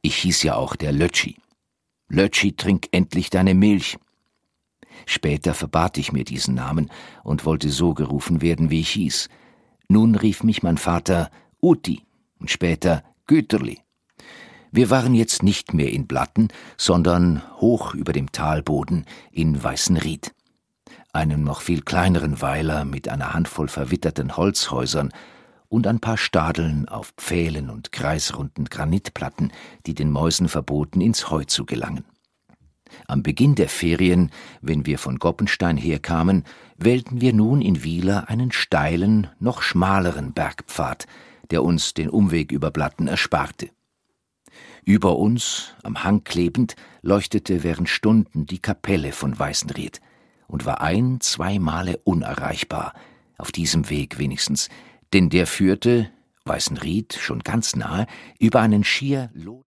Ich hieß ja auch der Lötschi. Lötschi, trink endlich deine Milch. Später verbat ich mir diesen Namen und wollte so gerufen werden, wie ich hieß. Nun rief mich mein Vater Uti und später Güterli. Wir waren jetzt nicht mehr in Blatten, sondern hoch über dem Talboden in Weißenried, einem noch viel kleineren Weiler mit einer Handvoll verwitterten Holzhäusern und ein paar Stadeln auf Pfählen und kreisrunden Granitplatten, die den Mäusen verboten, ins Heu zu gelangen. Am Beginn der Ferien, wenn wir von Goppenstein herkamen, wählten wir nun in Wiehler einen steilen, noch schmaleren Bergpfad, der uns den Umweg über Blatten ersparte. Über uns, am Hang klebend, leuchtete während Stunden die Kapelle von Weißenried und war 2 Male unerreichbar, auf diesem Weg wenigstens, denn der führte, Weißenried schon ganz nahe, über einen schier